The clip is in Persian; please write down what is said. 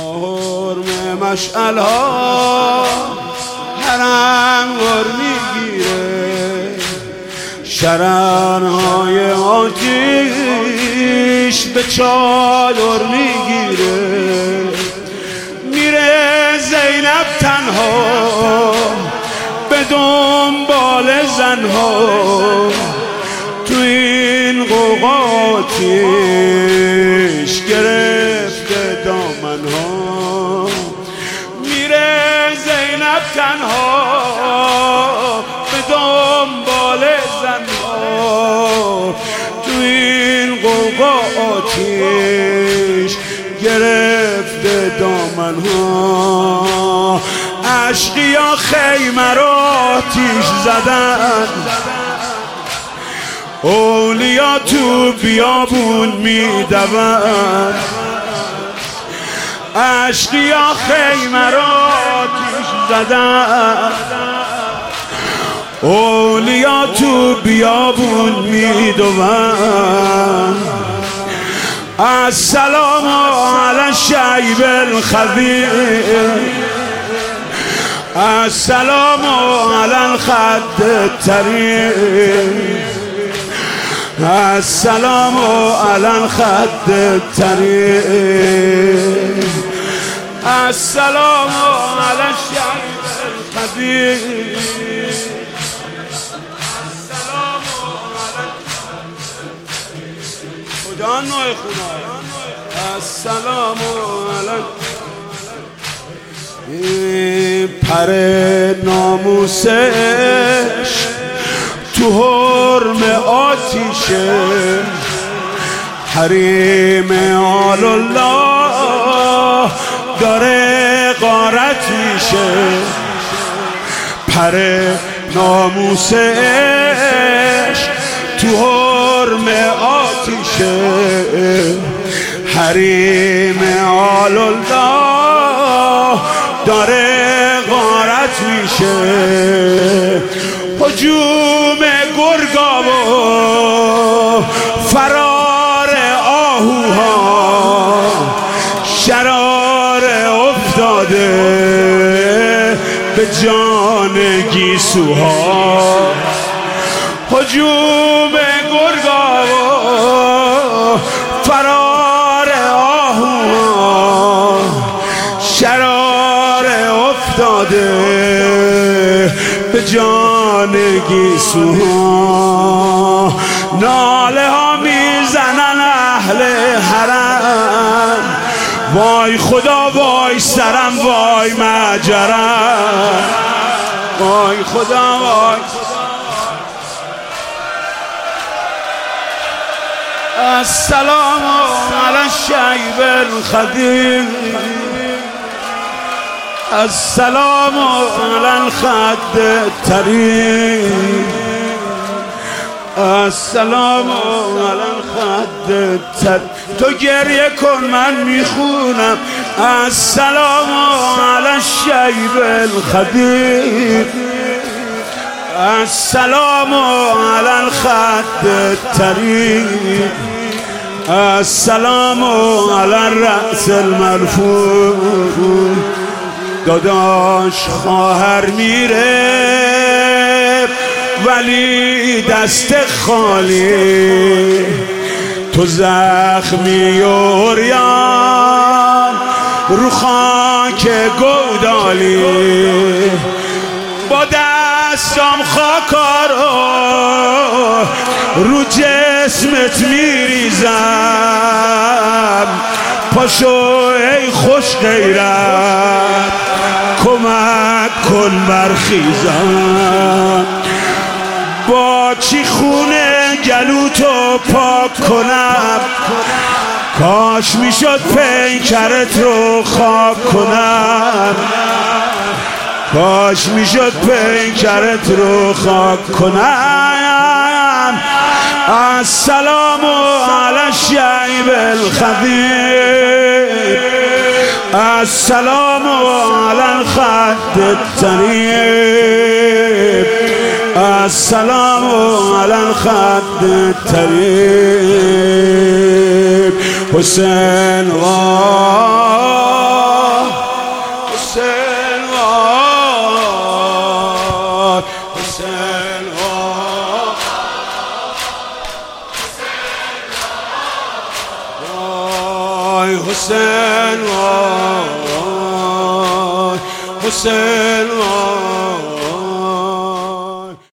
حرم مشعل ها هر انوار میگیره، شررهای آتیش به چادر میگیره. میره زینب تنها به دنبال زنها، تو این غوغا آتیش گرفته دامنها. میره زینب تنها به دنبال زنها، تو این غوغا آتیش گرفته دامنها. عشقیا خیمه را آتیش زدن، اولیا تو بیابون میدون. عشقیا خیمه را آتیش زدن، اولیا تو بیابون میدون. السلام علی الشیب الخضیر، السلام علی الخد الطریر، السلام علی الخد الطریر، السلام علی الشیب الخضیر، السلام علی خدا نوع خدا، السلام علی پر ناموسش تو حرم آتیشه، حریم آل الله داره غارت میشه. پر ناموسش تو حرم آتیشه، حریم آل الله داره غارت میشه. هجوم گرگا و فرار آهوها، شرار افتاده به جان گیسوها. هجوم گرگا و فرار آهوها، شرار افتاده به جان گیسوها. ناله ها میزنن اهل حرم، وای خدا وای سرم وای مجرم، وای خدا وای. السلام علی الشیب الخضیر، السلام علی الخد الطریر، السلام علی الخد الطریر. تو گریه کن من میخونم. السلام علی الشیب الخضیر، السلام علی الخد الطریر، السلام علی الرأس المرفوع. داداش خواهر میره ولی دست خالی، تو زخمی و عریان رو خاک گودالی. با دستم خاکارو رو جسمت میریزم، پاشو ای خوش غیرت کمک کن برخیزم. با چی خونه گلوتو پاک کنم، کاش میشد پیکرت رو خاک کنم، کاش میشد پیکرت رو خاک کنم. السلام علی الشیب الخضیر، السلام علی الخد الطریر، السلام علی الخد الطریر. حسین حسین وای حسین وای